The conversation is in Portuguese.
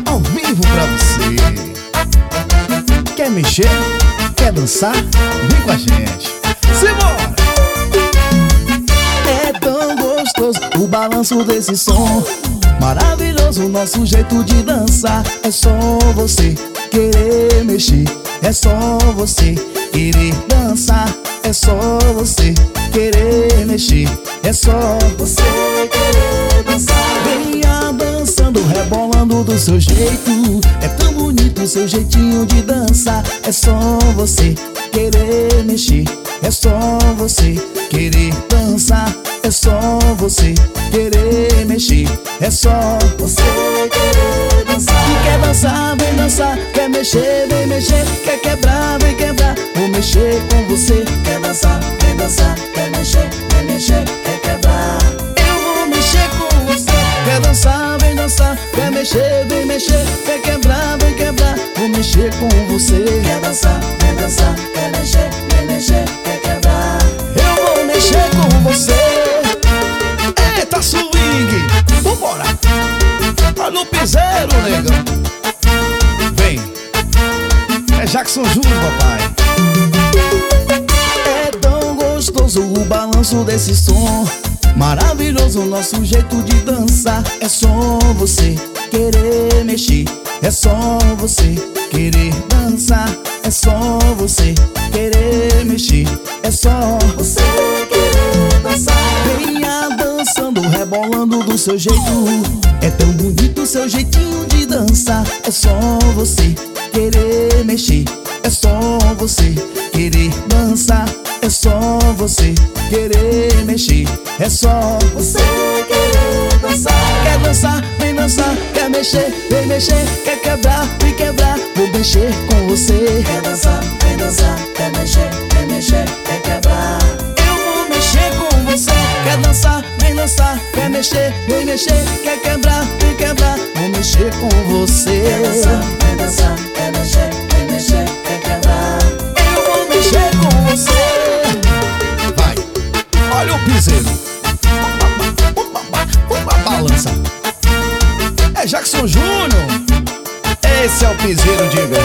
ao vivo pra você. Quer mexer? Quer dançar? Vem com a gente. Simbora! É tão gostoso o balanço desse som, maravilhoso o nosso jeito de dançar. É só você querer mexer, é só você querer dançar, é só você querer mexer, é só você querer dançar. Venha dançando, rebolando do seu jeito. É tão bonito o seu jeitinho de dançar. É só você querer mexer, é só você querer dançar, é só você querer mexer, é só você querer dançar. E quer dançar, vem dançar. Quer mexer, vem mexer. Quer quebrar, vem quebrar. Vou mexer com você. Quer dançar, vem dançar. Quer mexer, vem mexer. Quer quebrar, eu vou mexer com você. Quer dançar, vem dançar. Quer mexer, vem mexer. Quer quebrar, vem quebrar. Vou mexer com você. Quer dançar, vem dançar. Quer mexer, vem mexer. Quer quebrar, eu vou mexer com você. Eita swing, vambora. Olha o piseiro, negão. Vem, é Jackson Júnior, papai. É tão gostoso o balanço desse som, maravilhoso o nosso jeito de dançar. É só você querer mexer, é só você querer dançar, é só você querer mexer, é só você querer dançar. Venha dançando, rebolando do seu jeito. É tão bonito o seu jeitinho de dançar. É só você querer mexer, é só você querer dançar, é só você querer mexer, é só você querer dançar. Quer dançar, vem dançar. Quer mexer, vem mexer. Quer quebrar, vem quebrar. Vou mexer com você. Quer dançar, vem dançar. Quer mexer, vem mexer. Quer quebrar, eu vou mexer com você. Quer dançar, vem dançar. Quer mexer, vem mexer. Quer quebrar, vem quebrar. Vou mexer com você. Quer dançar, vem dançar. Quer mexer, vem mexer. Quer quebrar, eu vou mexer com você. Vai, olha o piseiro. Balança. É Jackson Júnior. Esse é o piseiro de verdade.